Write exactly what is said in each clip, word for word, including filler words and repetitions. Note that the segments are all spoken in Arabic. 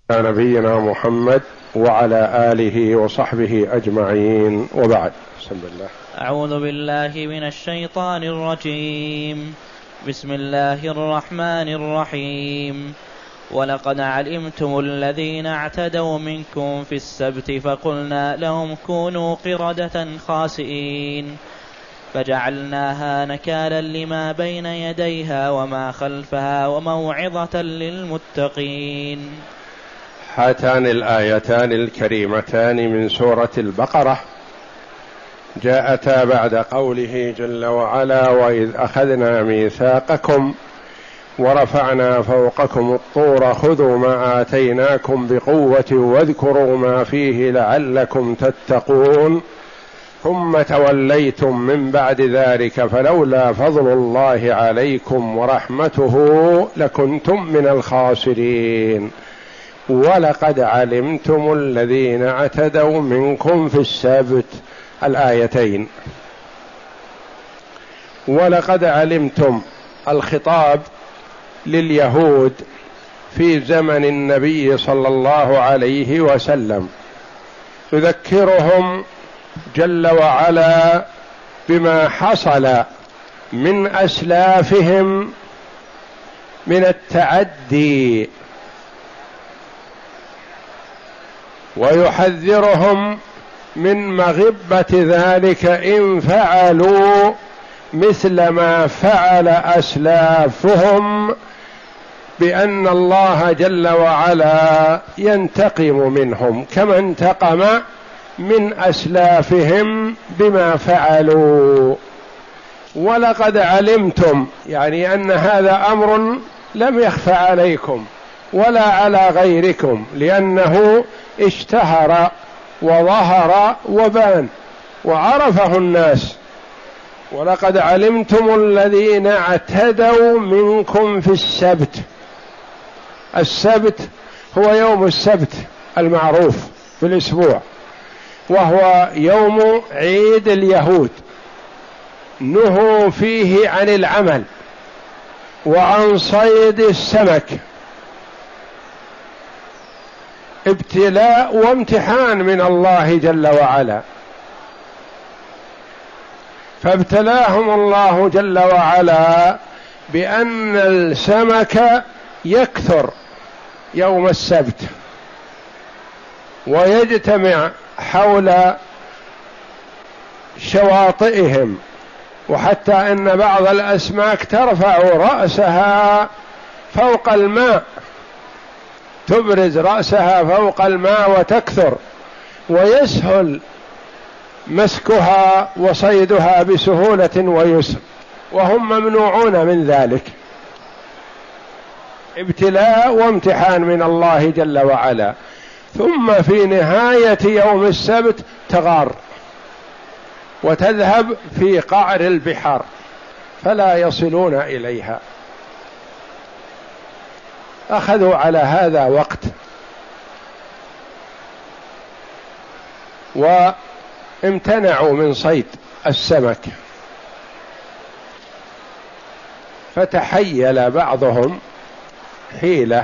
نبينا محمد وعلى آله وصحبه أجمعين، وبعد. بسم الله. أعوذ بالله من الشيطان الرجيم. بسم الله الرحمن الرحيم. ولقد علمتم الذين اعتدوا منكم في السبت فقلنا لهم كونوا قردة خاسئين فجعلناها نكالا لما بين يديها وما خلفها وموعظة للمتقين. هاتان الآيتان الكريمتان من سورة البقرة جاءتا بعد قوله جل وعلا: وإذ أخذنا ميثاقكم ورفعنا فوقكم الطور خذوا ما آتيناكم بقوة واذكروا ما فيه لعلكم تتقون ثم توليتم من بعد ذلك فلولا فضل الله عليكم ورحمته لكنتم من الخاسرين. ولقد علمتم الذين اعتدوا منكم في السبت، الآيتين. ولقد علمتم، الخطاب لليهود في زمن النبي صلى الله عليه وسلم، يذكرهم جل وعلا بما حصل من أسلافهم من التعدي، ويحذرهم من مغبة ذلك إن فعلوا مثل ما فعل أسلافهم، بأن الله جل وعلا ينتقم منهم كما انتقم من أسلافهم بما فعلوا. ولقد علمتم، يعني أن هذا أمر لم يخفى عليكم ولا على غيركم، لأنه اشتهر وظهر وبان وعرفه الناس. ولقد علمتم الذين اعتدوا منكم في السبت. السبت هو يوم السبت المعروف في الأسبوع، وهو يوم عيد اليهود، نهوا فيه عن العمل وعن صيد السمك، ابتلاء وامتحان من الله جل وعلا، فابتلاهم الله جل وعلا بأن السمك يكثر يوم السبت ويجتمع حول شواطئهم، وحتى أن بعض الأسماك ترفع رأسها فوق الماء، تبرز رأسها فوق الماء وتكثر، ويسهل مسكها وصيدها بسهولة ويسر، وهم ممنوعون من ذلك. ابتلاء وامتحان من الله جل وعلا. ثم في نهاية يوم السبت تغار وتذهب في قعر البحار فلا يصلون إليها. أخذوا على هذا وقت، وامتنعوا من صيد السمك، فتحيل بعضهم حيلة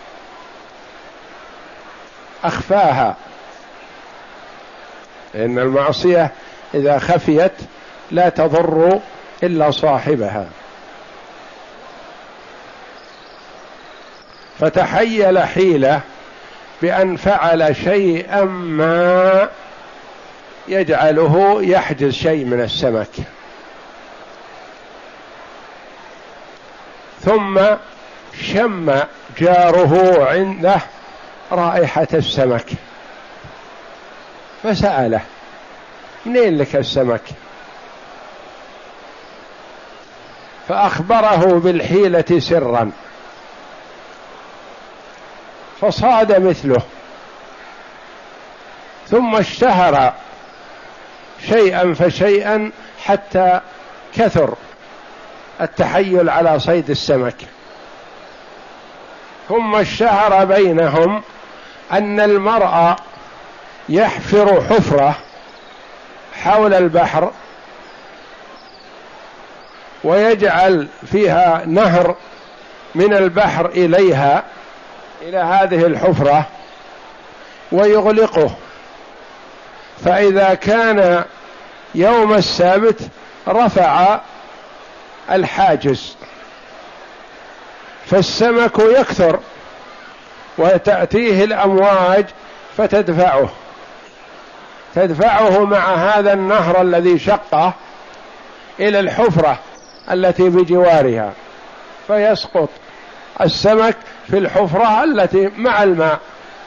أخفاها، لأن المعصية إذا خفيت لا تضر إلا صاحبها. فتحيل حيلة بأن فعل شيئا ما يجعله يحجز شيء من السمك، ثم شم جاره عنده رائحة السمك فسأله: منين لك السمك؟ فأخبره بالحيلة سرا، فصاد مثله، ثم اشتهر شيئا فشيئا حتى كثر التحيل على صيد السمك. ثم اشتهر بينهم أن المرء يحفر حفرة حول البحر ويجعل فيها نهر من البحر إليها، إلى هذه الحفرة ويغلقه، فإذا كان يوم السبت رفع الحاجز فالسمك يكثر وتأتيه الأمواج فتدفعه تدفعه مع هذا النهر الذي شقه إلى الحفرة التي بجوارها، فيسقط السمك في الحفرة التي مع الماء،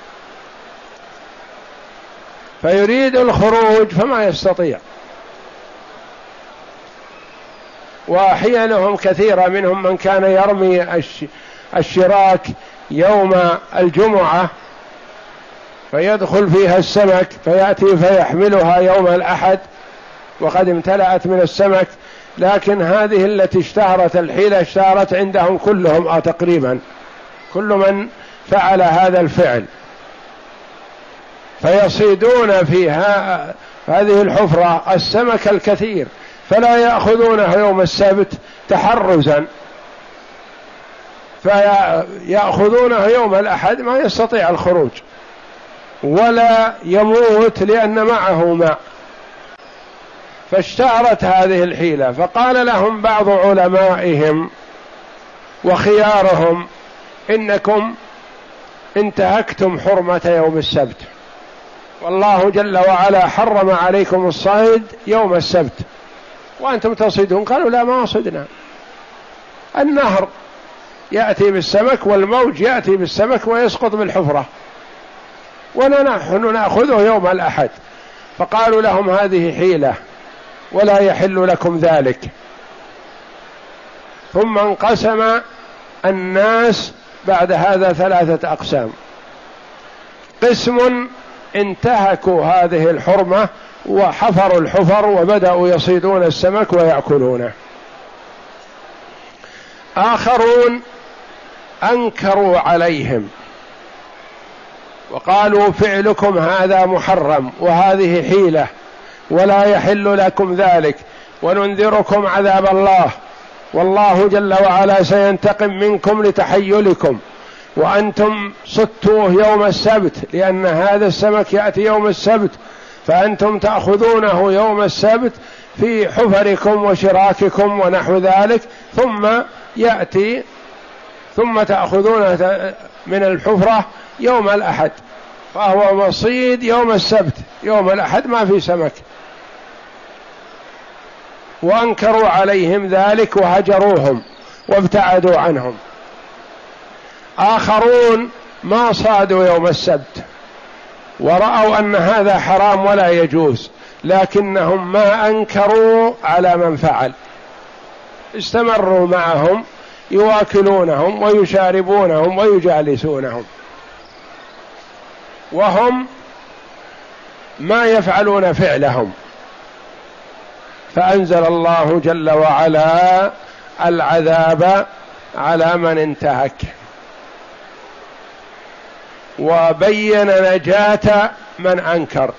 فيريد الخروج فما يستطيع. وأحيانهم كثيرة منهم من كان يرمي الشراك يوم الجمعة فيدخل فيها السمك فيأتي فيحملها يوم الأحد وقد امتلأت من السمك، لكن هذه التي اشتهرت الحيلة اشتهرت عندهم كلهم أو تقريبا كل من فعل هذا الفعل، فيصيدون فيها هذه الحفرة السمك الكثير فلا يأخذونه يوم السبت تحرزا، فيأخذونه يوم الأحد ما يستطيع الخروج ولا يموت لأن معه ماء. فاشتهرت هذه الحيلة، فقال لهم بعض علمائهم وخيارهم: إنكم انتهكتم حرمة يوم السبت، والله جل وعلا حرم عليكم الصيد يوم السبت وأنتم تصيدون. قالوا: لا، ما صدنا، النهر يأتي بالسمك والموج يأتي بالسمك ويسقط بالحفرة ونحن نأخذه يوم الأحد. فقالوا لهم: هذه حيلة ولا يحل لكم ذلك. ثم انقسم الناس بعد هذا ثلاثة أقسام: قسم انتهكوا هذه الحرمة وحفروا الحفر وبدأوا يصيدون السمك ويأكلونه، آخرون أنكروا عليهم وقالوا: فعلكم هذا محرم وهذه حيلة ولا يحل لكم ذلك، وننذركم عذاب الله، والله جل وعلا سينتقم منكم لتحيلكم، وأنتم صدتوه يوم السبت لأن هذا السمك يأتي يوم السبت، فأنتم تأخذونه يوم السبت في حفركم وشراككم ونحو ذلك، ثم يأتي ثم تأخذونه من الحفرة يوم الأحد، فهو مصيد يوم السبت، يوم الأحد ما في سمك. وأنكروا عليهم ذلك وهجروهم وابتعدوا عنهم. آخرون ما صادوا يوم السبت ورأوا أن هذا حرام ولا يجوز، لكنهم ما أنكروا على من فعل، استمروا معهم يواكلونهم ويشاربونهم ويجالسونهم، وهم ما يفعلون فعلهم. فأنزل الله جل وعلا العذاب على من انتهك، وبين نجاة من أنكر.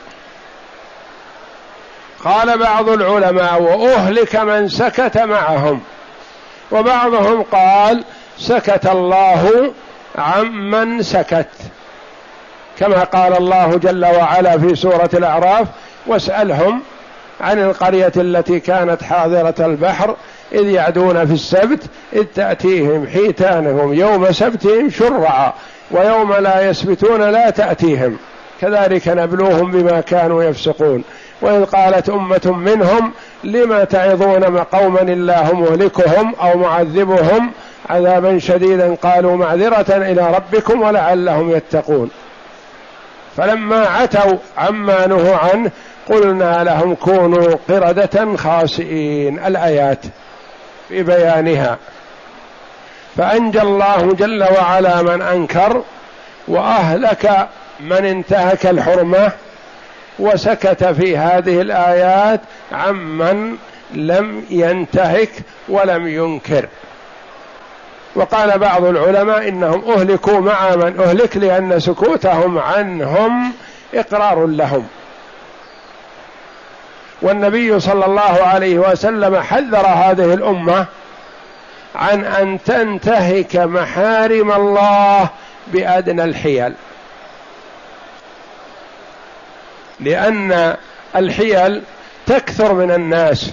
قال بعض العلماء: وأهلك من سكت معهم، وبعضهم قال: سكت الله عمن سكت، كما قال الله جل وعلا في سورة الأعراف: واسألهم عن القرية التي كانت حاضرة البحر إذ يعدون في السبت إذ تأتيهم حيتانهم يوم سبتهم شرعا ويوم لا يسبتون لا تأتيهم كذلك نبلوهم بما كانوا يفسقون. وإذ قالت أمة منهم لما تعظون قوما الله مهلكهم أو معذبهم عذابا شديدا قالوا معذرة إلى ربكم ولعلهم يتقون. فلما عتوا عما نهوا عنه قلنا لهم كونوا قردة خاسئين، الآيات في بيانها. فأنجى الله جل وعلا من أنكر، وأهلك من انتهك الحرمة، وسكت في هذه الآيات عمن لم ينتهك ولم ينكر. وقال بعض العلماء إنهم أهلكوا مع من أهلك لأن سكوتهم عنهم إقرار لهم. والنبي صلى الله عليه وسلم حذر هذه الأمة عن أن تنتهك محارم الله بأدنى الحيل، لأن الحيل تكثر من الناس،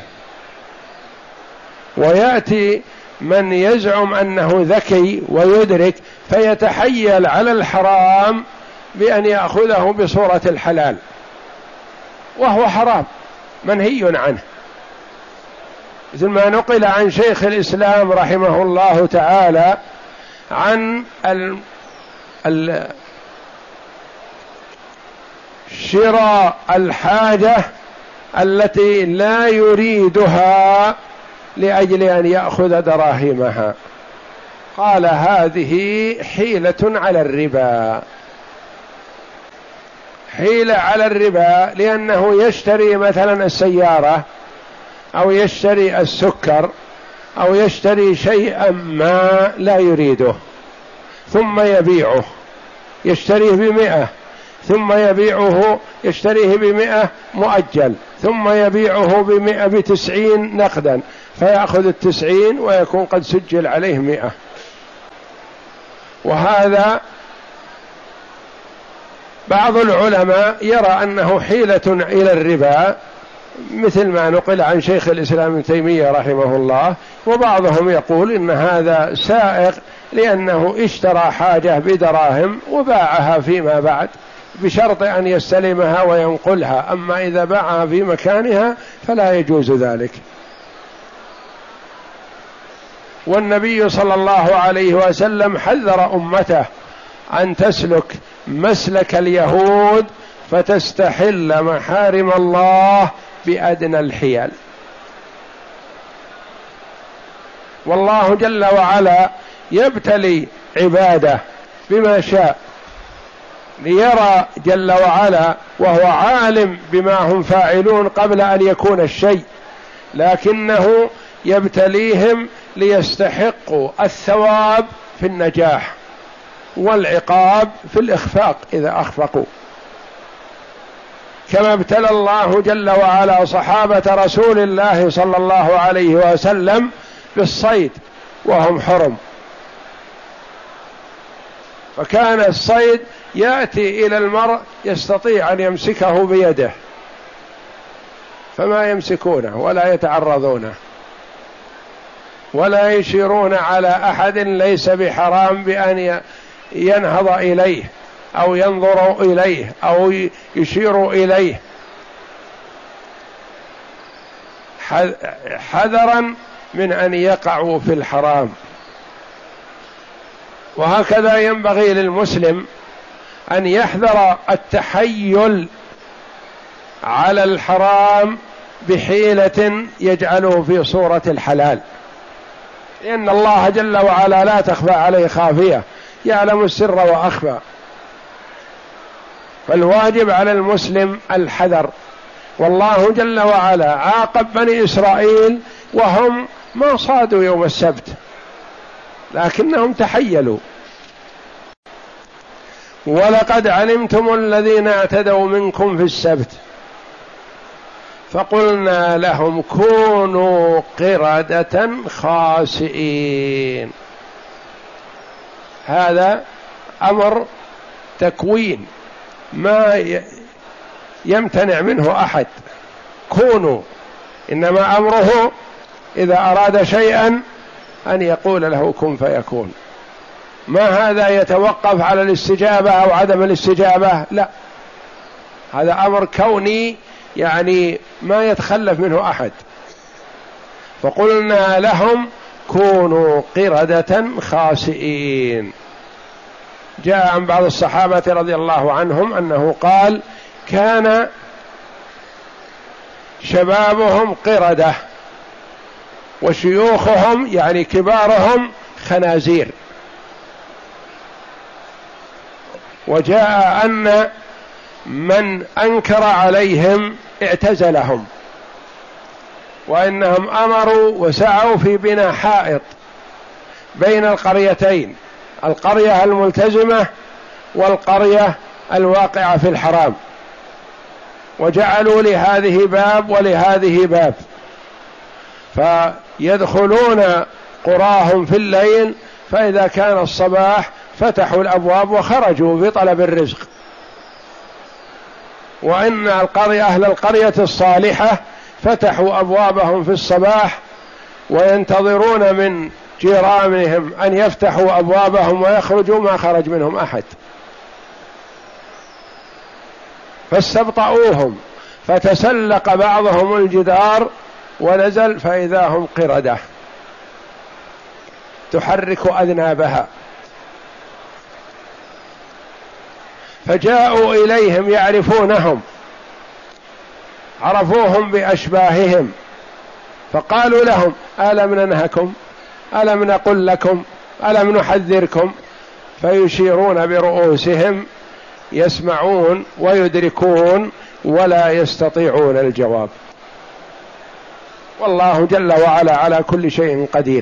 ويأتي من يزعم أنه ذكي ويدرك فيتحيل على الحرام بأن يأخذه بصورة الحلال، وهو حرام منهي عنه، مثل ما نقل عن شيخ الإسلام رحمه الله تعالى عن ال ال شراء الحاجة التي لا يريدها لأجل أن يأخذ دراهمها، قال هذه حيلة على الربا، حيلة على الربا، لأنه يشتري مثلا السيارة أو يشتري السكر أو يشتري شيئا ما لا يريده ثم يبيعه، يشتريه بمئة ثم يبيعه، يشتريه بمئة مؤجل ثم يبيعه بمئة بتسعين نقدا، فيأخذ التسعين ويكون قد سجل عليه مئة. وهذا بعض العلماء يرى أنه حيلة إلى الربا، مثل ما نقل عن شيخ الإسلام ابن تيمية رحمه الله، وبعضهم يقول إن هذا سائغ لأنه اشترى حاجة بدراهم وباعها فيما بعد بشرط أن يستلمها وينقلها، أما إذا باعها في مكانها فلا يجوز ذلك. والنبي صلى الله عليه وسلم حذر أمته أن تسلك مسلك اليهود فتستحل محارم الله بأدنى الحيل. والله جل وعلا يبتلي عباده بما شاء ليرى جل وعلا، وهو عالم بما هم فاعلون قبل أن يكون الشيء، لكنه يبتليهم ليستحقوا الثواب في النجاح والعقاب في الإخفاق إذا أخفقوا، كما ابتلى الله جل وعلا صحابة رسول الله صلى الله عليه وسلم بالصيد وهم حرم، فكان الصيد يأتي إلى المرء يستطيع أن يمسكه بيده فما يمسكونه ولا يتعرضونه ولا يشيرون على أحد ليس بحرام بأن ينهض إليه أو ينظر إليه أو يشير إليه، حذرا من أن يقعوا في الحرام. وهكذا ينبغي للمسلم أن يحذر التحيل على الحرام بحيلة يجعله في صورة الحلال، لأن الله جل وعلا لا تخفى عليه خافية، يعلم السر وأخفى، فالواجب على المسلم الحذر. والله جل وعلا عاقب بني إسرائيل وهم ما صادوا يوم السبت لكنهم تحيلوا. ولقد علمتم الذين اعتدوا منكم في السبت فقلنا لهم كونوا قردة خاسئين. هذا أمر تكوين ما يمتنع منه أحد، كونوا، إنما أمره إذا أراد شيئا أن يقول له كن فيكون، ما هذا يتوقف على الاستجابة أو عدم الاستجابة، لا، هذا أمر كوني يعني ما يتخلف منه أحد. فقلنا لهم كونوا قردة خاسئين. جاء عن بعض الصحابة رضي الله عنهم أنه قال كان شبابهم قردة وشيوخهم يعني كبارهم خنازير. وجاء أن من أنكر عليهم اعتزلهم، وإنهم أمروا وسعوا في بناء حائط بين القريتين، القرية الملتزمة والقرية الواقعة في الحرام، وجعلوا لهذه باب ولهذه باب، فيدخلون قراهم في الليل، فإذا كان الصباح فتحوا الأبواب وخرجوا في طلب الرزق. وإن القرية أهل القرية الصالحة فتحوا أبوابهم في الصباح وينتظرون من جيرانهم أن يفتحوا أبوابهم ويخرجوا، ما خرج منهم أحد، فاستبطؤوهم، فتسلق بعضهم الجدار ونزل فإذا هم قردة تحرك أذنابها، فجاءوا إليهم يعرفونهم، عرفوهم بأشباههم، فقالوا لهم: ألم ننهكم؟ ألم نقل لكم؟ ألم نحذركم؟ فيشيرون برؤوسهم، يسمعون ويدركون ولا يستطيعون الجواب. والله جل وعلا على كل شيء قدير.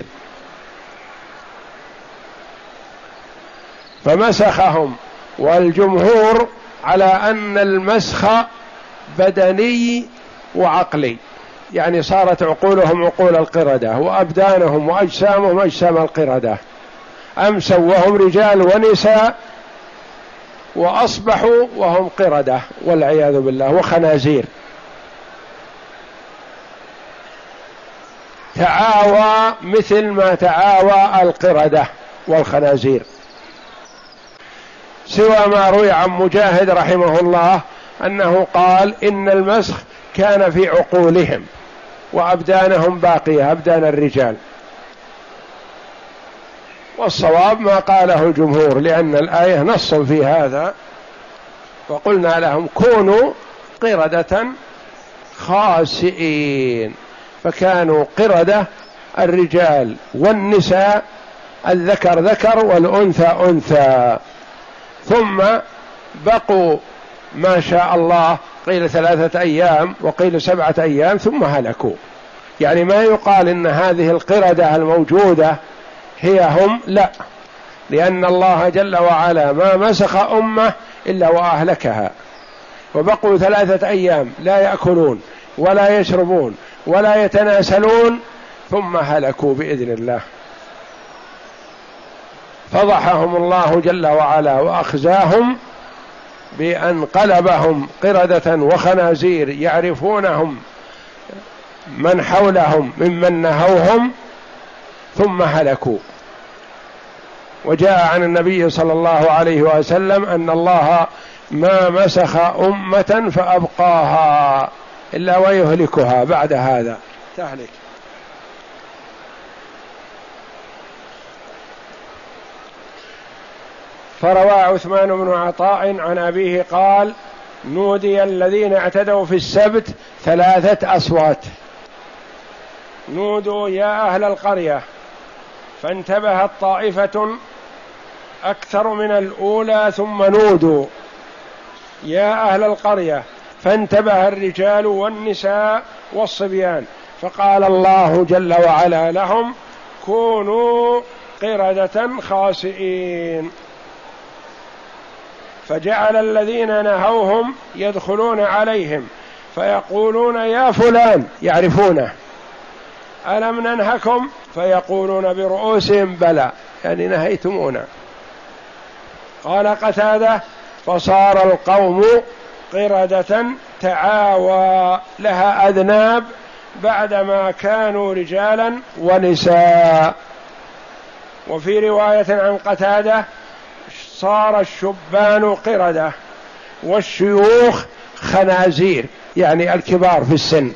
فمسخهم، والجمهور على أن المسخ بدني وعقلي، يعني صارت عقولهم عقول القردة وأبدانهم وأجسامهم أجسام القردة، أمسوا وهم رجال ونساء وأصبحوا وهم قردة والعياذ بالله وخنازير. تعاوى مثل ما تعاوى القردة والخنازير، سوى ما روي عن مجاهد رحمه الله أنه قال: إن المسخ كان في عقولهم وأبدانهم باقية، أبدان الرجال. والصواب ما قاله الجمهور، لأن الآية نص في هذا، وقلنا لهم: كونوا قردة خاسئين، فكانوا قردة الرجال والنساء، الذكر ذكر والأنثى أنثى، ثم بقوا ما شاء الله، قيل ثلاثة أيام وقيل سبعة أيام ثم هلكوا. يعني ما يقال إن هذه القردة الموجودة هي هم، لا، لأن الله جل وعلا ما مسخ أمة إلا وأهلكها، وبقوا ثلاثة أيام لا يأكلون ولا يشربون ولا يتناسلون ثم هلكوا بإذن الله. فضحهم الله جل وعلا وأخزاهم بأن قلبهم قردة وخنازير، يعرفونهم من حولهم ممن نهوهم ثم هلكوا. وجاء عن النبي صلى الله عليه وسلم أن الله ما مسخ أمة فأبقاها إلا ويهلكها بعد هذا، تهلك. فروى عثمان بن عطاء عن أبيه قال: نودي الذين اعتدوا في السبت ثلاثة أصوات: نودوا يا أهل القرية، فانتبهت طائفة أكثر من الأولى، ثم نودوا يا أهل القرية، فانتبه الرجال والنساء والصبيان، فقال الله جل وعلا لهم: كونوا قردة خاسئين. فجعل الذين نهوهم يدخلون عليهم فيقولون: يا فلان، يعرفونه، ألم ننهكم؟ فيقولون برؤوسهم: بلى، يعني نهيتمونا. قال قتادة: فصار القوم قردة تعاوى لها أذناب بعدما كانوا رجالا ونساء. وفي رواية عن قتادة: صار الشبان قردة والشيوخ خنازير، يعني الكبار في السن.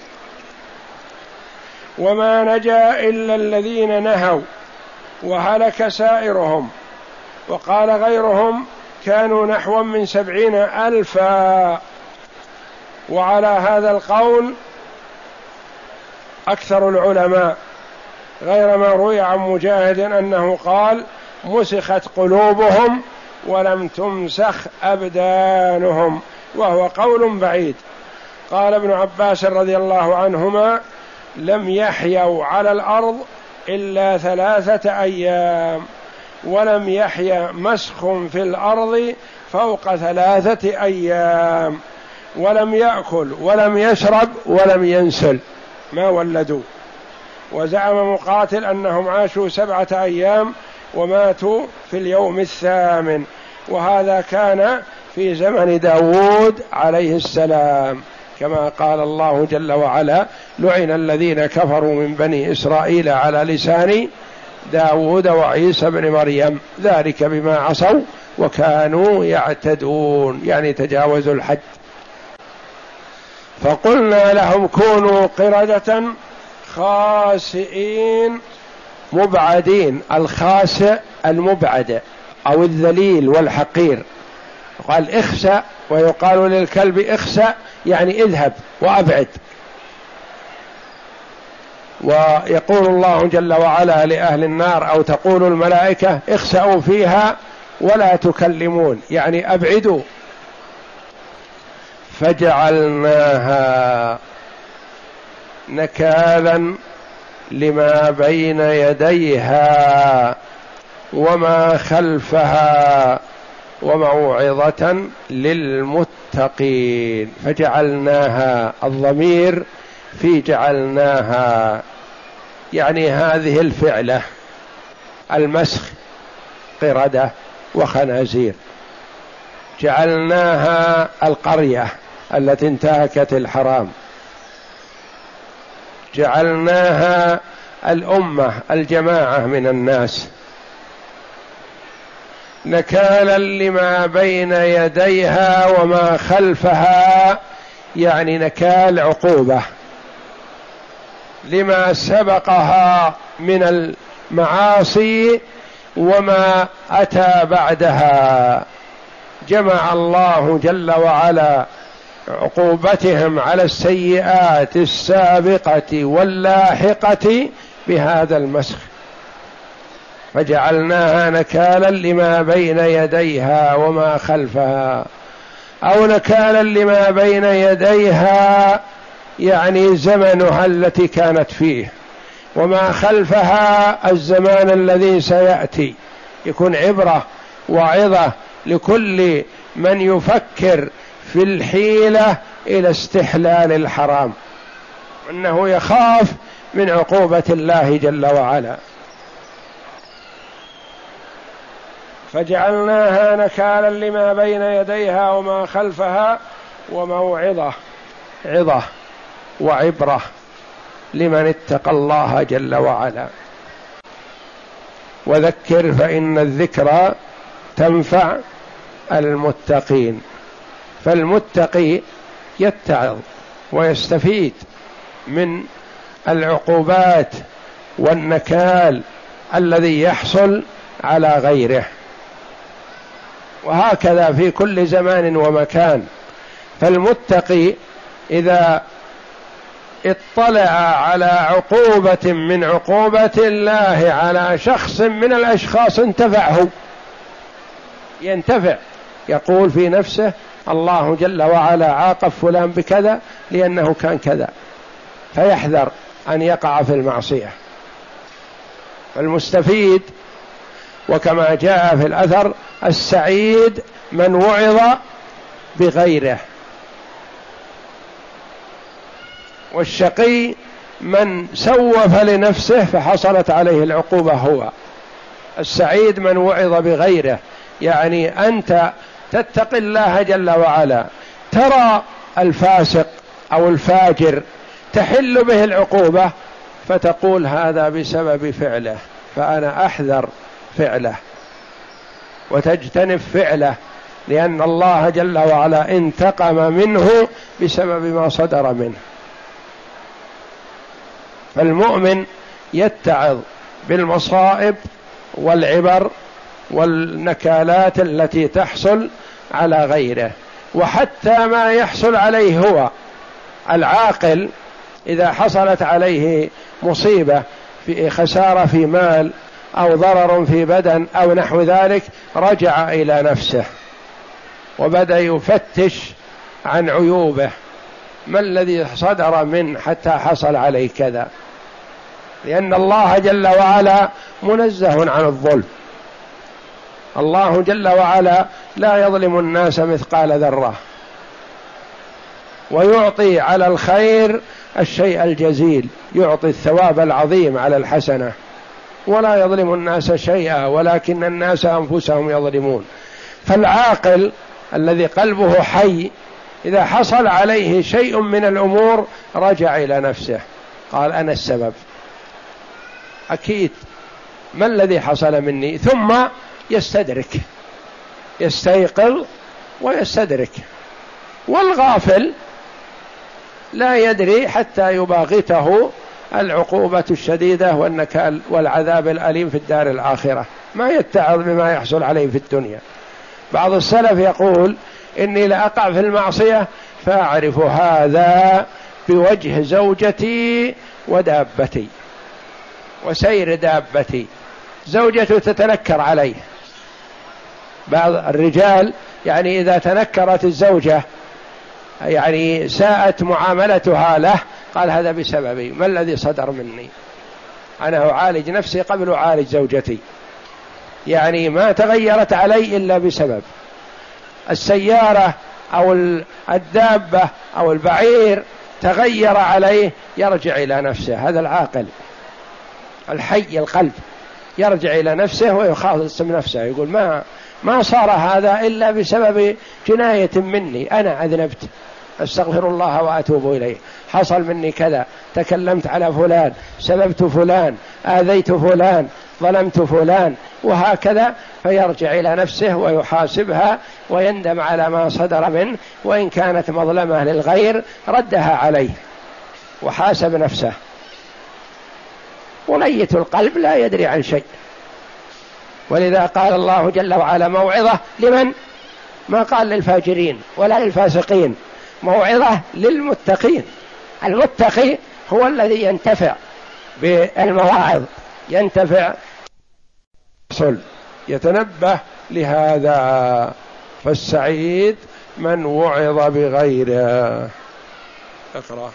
وما نجا إلا الذين نهوا وهلك سائرهم. وقال غيرهم: كانوا نحو من سبعين ألفا. وعلى هذا القول أكثر العلماء، غير ما روي عن مجاهد أنه قال: مسخت قلوبهم ولم تمسخ أبدانهم، وهو قول بعيد. قال ابن عباس رضي الله عنهما: لم يحيوا على الأرض إلا ثلاثة أيام، ولم يحيا مسخ في الأرض فوق ثلاثة أيام، ولم يأكل ولم يشرب ولم ينسل، ما ولدوا. وزعم مقاتل أنهم عاشوا سبعة أيام وماتوا في اليوم الثامن، وهذا كان في زمن داود عليه السلام، كما قال الله جل وعلا: لعن الذين كفروا من بني إسرائيل على لسان داود وعيسى بن مريم ذلك بما عصوا وكانوا يعتدون، يعني تجاوزوا الحد. فقلنا لهم كونوا قردة خاسئين مبعدين. الخاسئ المبعد أو الذليل والحقير، قال اخسأ، ويقال للكلب اخسأ يعني اذهب وأبعد. ويقول الله جل وعلا لأهل النار أو تقول الملائكة اخسأوا فيها ولا تكلمون، يعني أبعدوا. فجعلناها نكالا لما بين يديها وما خلفها وموعظة للمتقين. فجعلناها، الضمير في جعلناها، يعني هذه الفعلة المسخ قردة وخنازير. جعلناها القرية التي انتهكت الحرام، جعلناها الأمة الجماعة من الناس، نكالا لما بين يديها وما خلفها، يعني نكال عقوبة لما سبقها من المعاصي وما أتى بعدها. جمع الله جل وعلا عقوبتهم على السيئات السابقة واللاحقة بهذا المسخ. فجعلناها نكالا لما بين يديها وما خلفها، أو نكالا لما بين يديها يعني زمنها التي كانت فيه، وما خلفها الزمان الذي سيأتي، يكون عبرة وعظة لكل من يفكر في الحيلة إلى استحلال الحرام، إنه يخاف من عقوبة الله جل وعلا. فجعلناها نكالا لما بين يديها وما خلفها وموعظة، عظة وعبرة لمن اتقى الله جل وعلا. وذكر فإن الذكرى تنفع المتقين. فالمتقي يتعظ ويستفيد من العقوبات والنكال الذي يحصل على غيره، وهكذا في كل زمان ومكان. فالمتقي إذا اطلع على عقوبة من عقوبة الله على شخص من الأشخاص انتفعه، ينتفع، يقول في نفسه الله جل وعلا عاقب فلان بكذا لأنه كان كذا، فيحذر أن يقع في المعصية. المستفيد، وكما جاء في الأثر: السعيد من وعظ بغيره، والشقي من سوف لنفسه فحصلت عليه العقوبة هو. السعيد من وعظ بغيره، يعني أنت تتقي الله جل وعلا، ترى الفاسق أو الفاجر تحل به العقوبة فتقول هذا بسبب فعله، فأنا أحذر فعله وتجتنب فعله، لأن الله جل وعلا انتقم منه بسبب ما صدر منه. فالمؤمن يتعظ بالمصائب والعبر والنكالات التي تحصل على غيره، وحتى ما يحصل عليه هو. العاقل إذا حصلت عليه مصيبة، في خسارة في مال أو ضرر في بدن أو نحو ذلك، رجع إلى نفسه وبدأ يفتش عن عيوبه، ما الذي صدر منه حتى حصل عليه كذا، لأن الله جل وعلا منزه عن الظلم. الله جل وعلا لا يظلم الناس مثقال ذرة، ويعطي على الخير الشيء الجزيل، يعطي الثواب العظيم على الحسنة، ولا يظلم الناس شيئا ولكن الناس أنفسهم يظلمون. فالعاقل الذي قلبه حي إذا حصل عليه شيء من الأمور رجع إلى نفسه، قال أنا السبب، أكيد ما الذي حصل مني، ثم يستدرك، يستيقظ ويستدرك. والغافل لا يدري حتى يباغته العقوبة الشديدة والنكال والعذاب الأليم في الدار الآخرة، ما يتعظ بما يحصل عليه في الدنيا. بعض السلف يقول إني لأقع في المعصية فأعرف هذا بوجه زوجتي ودابتي وسير دابتي. زوجته تتنكر عليه، بعض الرجال يعني إذا تنكرت الزوجة يعني ساءت معاملتها له قال هذا بسببي، ما الذي صدر مني، أنا أعالج نفسي قبل أعالج زوجتي، يعني ما تغيرت علي إلا بسبب. السيارة أو الدابة أو البعير تغير عليه يرجع إلى نفسه، هذا العاقل الحي القلب يرجع إلى نفسه ويخاصم نفسه، يقول ما ما صار هذا إلا بسبب جناية مني، أنا أذنبت أستغفر الله وأتوب إليه، حصل مني كذا، تكلمت على فلان، سببت فلان، آذيت فلان، ظلمت فلان، وهكذا. فيرجع إلى نفسه ويحاسبها ويندم على ما صدر منه، وإن كانت مظلمة للغير ردها عليه وحاسب نفسه. وليت القلب لا يدري عن شيء، ولذا قال الله جل وعلا موعظة لمن؟ ما قال للفاجرين ولا للفاسقين، موعظة للمتقين. المتقي هو الذي ينتفع بالمواعظ، ينتفع صل يتنبه لهذا. فالسعيد من وعظ بغيره. اقرأ.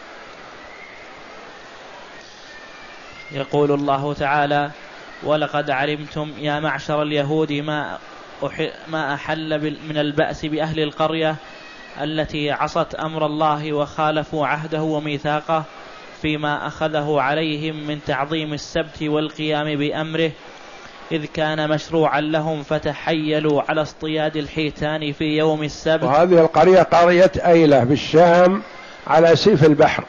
يقول الله تعالى: ولقد علمتم يا معشر اليهود ما ما أحل من البأس بأهل القرية التي عصت أمر الله وخالفوا عهده وميثاقه فيما أخذه عليهم من تعظيم السبت والقيام بأمره، إذ كان مشروعا لهم فتحيلوا على اصطياد الحيتان في يوم السبت. وهذه القرية قرية أيلة بالشام على سيف البحر.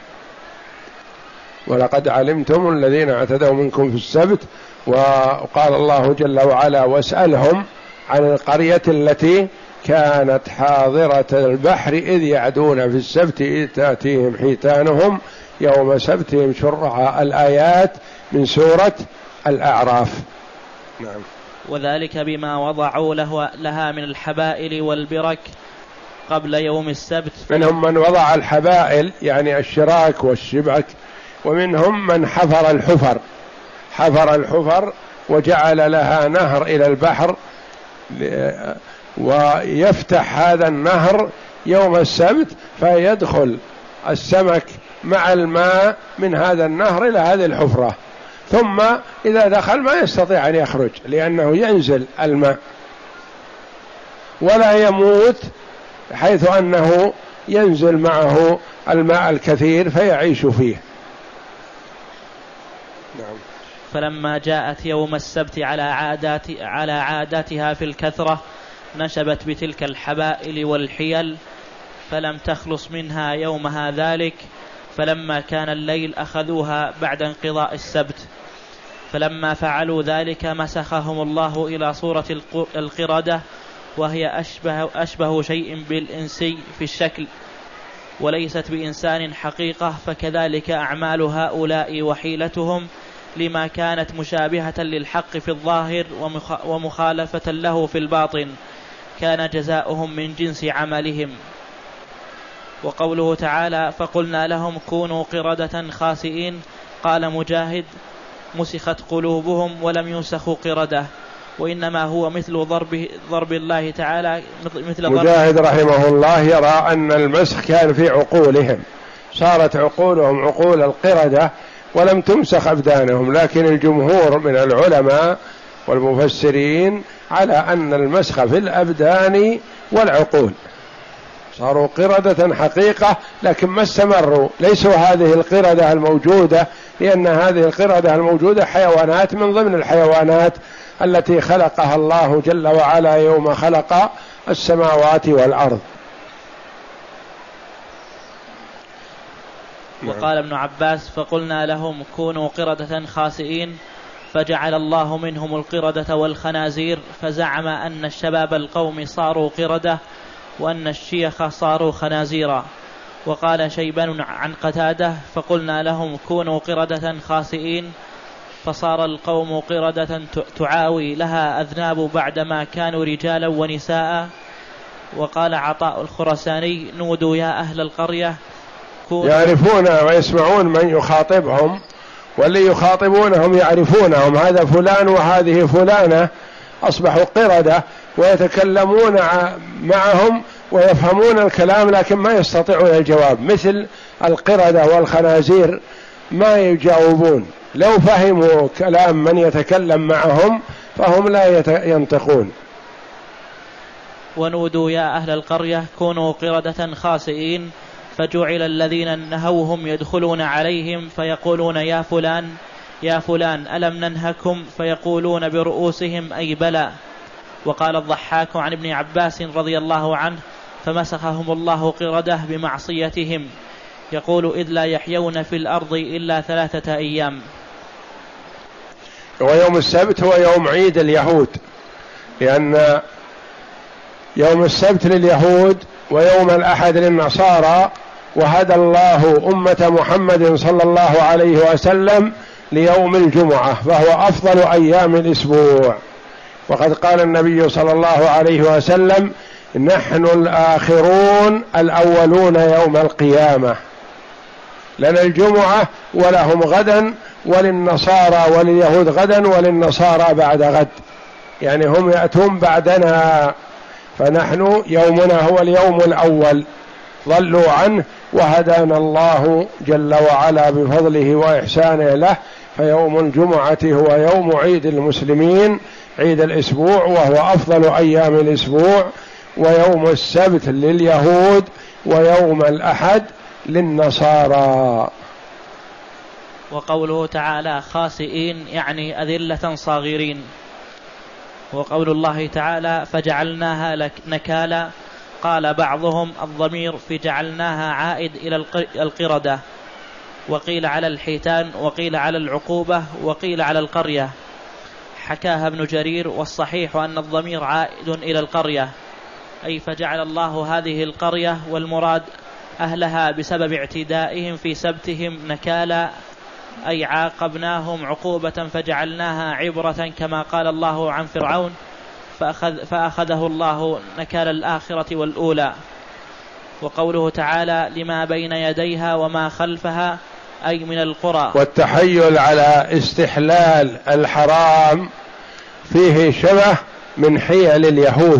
ولقد علمتم الذين اعتدوا منكم في السبت، وقال الله جل وعلا: واسألهم عن القرية التي كانت حاضرة البحر إذ يعدون في السبت إذ تأتيهم حيتانهم يوم سبتهم شرعا. الآيات من سورة الأعراف. نعم. وذلك بما وضعوا له لها من الحبائل والبرك قبل يوم السبت. منهم من وضع الحبائل يعني الشراك والشبك، ومنهم من حفر الحفر، حفر الحفر وجعل لها نهر إلى البحر، ويفتح هذا النهر يوم السبت فيدخل السمك مع الماء من هذا النهر إلى هذه الحفرة، ثم إذا دخل ما يستطيع أن يخرج لأنه ينزل الماء ولا يموت، حيث أنه ينزل معه الماء الكثير فيعيش فيه. نعم. فلما جاءت يوم السبت على عادات على عاداتها في الكثرة نشبت بتلك الحبائل والحيل، فلم تخلص منها يومها ذلك. فلما كان الليل أخذوها بعد انقضاء السبت، فلما فعلوا ذلك مسخهم الله إلى صورة القردة، وهي أشبه, أشبه شيء بالإنسي في الشكل وليست بإنسان حقيقة. فكذلك أعمال هؤلاء وحيلتهم لما كانت مشابهة للحق في الظاهر ومخالفة له في الباطن كان جزاؤهم من جنس عملهم. وقوله تعالى: فقلنا لهم كونوا قردة خاسئين، قال مجاهد: مسخت قلوبهم ولم ينسخوا قردة، وإنما هو مثل ضرب, ضرب الله تعالى مثل ضرب. مجاهد رحمه الله يرى أن المسخ كان في عقولهم، صارت عقولهم عقول القردة ولم تمسخ أبدانهم، لكن الجمهور من العلماء والمفسرين على أن المسخ في الأبدان والعقول. صاروا قردة حقيقة، لكن ما استمروا، ليسوا هذه القردة الموجودة، لأن هذه القردة الموجودة حيوانات من ضمن الحيوانات التي خلقها الله جل وعلا يوم خلق السماوات والأرض. وقال ابن عباس: فقلنا لهم كونوا قردة خاسئين، فجعل الله منهم القردة والخنازير، فزعم أن الشباب القوم صاروا قردة وأن الشيخ صاروا خنازيرا. وقال شيبان عن قتادة: فقلنا لهم كونوا قردة خاسئين، فصار القوم قردة تعاوي لها أذناب بعدما كانوا رجالا ونساء. وقال عطاء الخرساني: نودوا يا أهل القرية يعرفون ويسمعون من يخاطبهم، واللي يخاطبونهم يعرفونهم، هذا فلان وهذه فلانة، أصبحوا قردة ويتكلمون معهم ويفهمون الكلام لكن ما يستطيعون الجواب، مثل القردة والخنازير ما يجاوبون، لو فهموا كلام من يتكلم معهم فهم لا ينطقون. ونودوا يا أهل القرية كونوا قردة خاسئين، فجعل الذين نهوهم يدخلون عليهم فيقولون يا فلان يا فلان ألم ننهكم، فيقولون برؤوسهم أي بلى. وقال الضحاك عن ابن عباس رضي الله عنه: فمسخهم الله قردة بمعصيتهم، يقول: إذ لا يحيون في الأرض إلا ثلاثة أيام. ويوم السبت هو يوم عيد اليهود، لأن يوم السبت لليهود ويوم الأحد للنصارى، وهدى الله أمة محمد صلى الله عليه وسلم ليوم الجمعة، فهو أفضل أيام الأسبوع. وقد قال النبي صلى الله عليه وسلم: نحن الآخرون الأولون يوم القيامة، لنا الجمعة ولهم غدا، وللنصارى ولليهود غدا، وللنصارى بعد غد، يعني هم يأتون بعدنا، فنحن يومنا هو اليوم الأول، ضلوا عنه وهدانا الله جل وعلا بفضله وإحسانه له، فيوم الجمعة هو يوم عيد المسلمين، عيد الأسبوع، وهو أفضل أيام الأسبوع، ويوم السبت لليهود، ويوم الأحد للنصارى. وقوله تعالى خاسئين يعني أذلة صاغرين. وقول الله تعالى فجعلناها لك نكالا، قال بعضهم الضمير في جعلناها عائد إلى القردة، وقيل على الحيتان، وقيل على العقوبة، وقيل على القرية، حكاها ابن جرير، والصحيح أن الضمير عائد إلى القرية، أي فجعل الله هذه القرية والمراد أهلها بسبب اعتدائهم في سبتهم نكالا، أي عاقبناهم عقوبة فجعلناها عبرة، كما قال الله عن فرعون فأخذ فأخذه الله نكال الآخرة والأولى. وقوله تعالى لما بين يديها وما خلفها، أي من القرى. والتحيل على استحلال الحرام فيه شبه من حيل اليهود،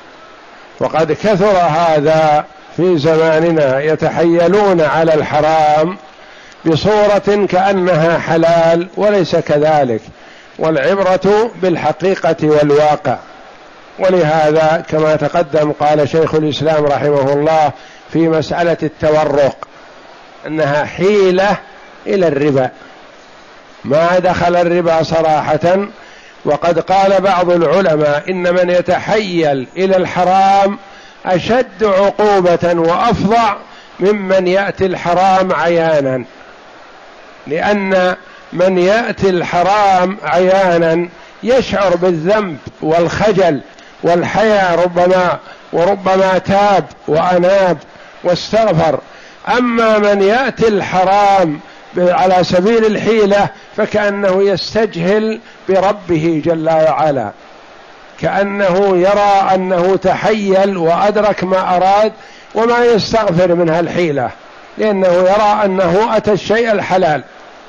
وقد كثر هذا في زماننا، يتحيلون على الحرام بصورة كأنها حلال وليس كذلك، والعبرة بالحقيقة والواقع. ولهذا كما تقدم قال شيخ الإسلام رحمه الله في مسألة التورق أنها حيلة إلى الربا، ما دخل الربا صراحة. وقد قال بعض العلماء إن من يتحيل إلى الحرام أشد عقوبة وأفظع ممن يأتي الحرام عيانا، لأن من يأتي الحرام عيانا يشعر بالذنب والخجل والحياء ربما، وربما تاب وأناب واستغفر. أما من يأتي الحرام على سبيل الحيلة فكأنه يستجهل بربه جل وعلا، كأنه يرى أنه تحيل وأدرك ما أراد وما يستغفر منها الحيلة، لأنه يرى أنه أتى الشيء الحلال.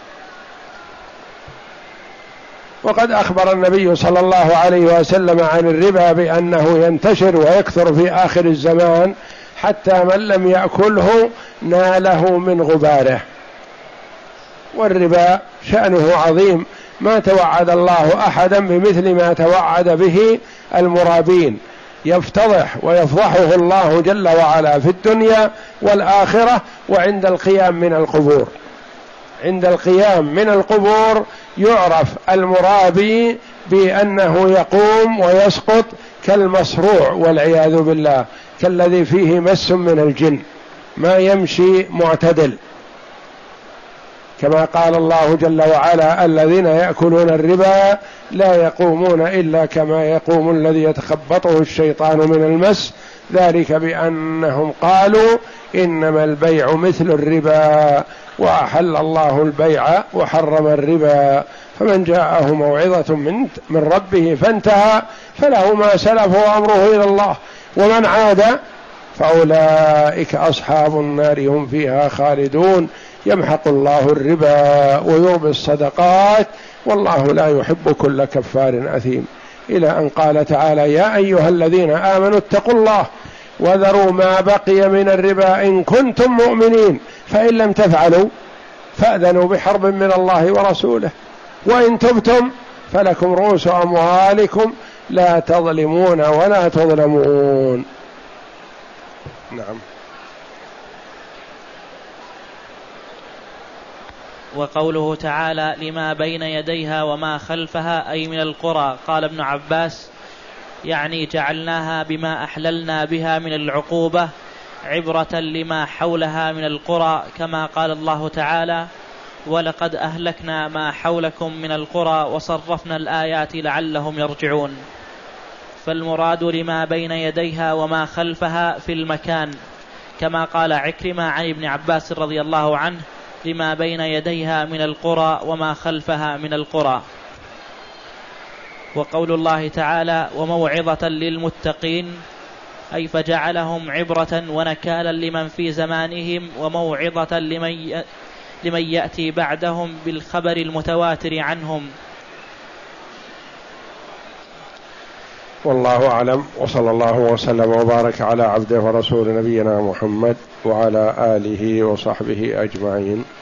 وقد أخبر النبي صلى الله عليه وسلم عن الربا بأنه ينتشر ويكثر في آخر الزمان، حتى من لم يأكله ناله من غباره. والربا شأنه عظيم، ما توعد الله أحدا بمثل ما توعد به المرابين، يفتضح ويفضحه الله جل وعلا في الدنيا والآخرة وعند القيام من القبور. عند القيام من القبور يعرف المرابي بأنه يقوم ويسقط كالمصروع والعياذ بالله، كالذي فيه مس من الجن، ما يمشي معتدل، كما قال الله جل وعلا: الذين يأكلون الربا لا يقومون إلا كما يقوم الذي يتخبطه الشيطان من المس، ذلك بأنهم قالوا إنما البيع مثل الربا وأحل الله البيع وحرم الربا، فمن جاءه موعظة من من ربه فانتهى فله ما سلف وأمره إلى الله، ومن عاد فأولئك أصحاب النار هم فيها خالدون، يمحق الله الربا ويربي الصدقات والله لا يحب كل كفار أثيم، إلى أن قال تعالى: يا أيها الذين آمنوا اتقوا الله وذروا ما بقي من الربا إن كنتم مؤمنين، فإن لم تفعلوا فأذنوا بحرب من الله ورسوله، وإن تبتم فلكم رؤوس أموالكم لا تظلمون ولا تظلمون. نعم. وقوله تعالى: لما بين يديها وما خلفها، أي من القرى. قال ابن عباس: يعني جعلناها بما أحللنا بها من العقوبة عبرة لما حولها من القرى، كما قال الله تعالى: ولقد أهلكنا ما حولكم من القرى وصرفنا الآيات لعلهم يرجعون. فالمراد لما بين يديها وما خلفها في المكان، كما قال عكرمة عن ابن عباس رضي الله عنه: لما بين يديها من القرى وما خلفها من القرى. وقول الله تعالى: وموعظة للمتقين، أي فجعلهم عبرة ونكالا لمن في زمانهم وموعظة لمن لمن يأتي بعدهم بالخبر المتواتر عنهم. والله أعلم، وصلى الله وسلم وبارك على عبده ورسول نبينا محمد وعلى آله وصحبه أجمعين.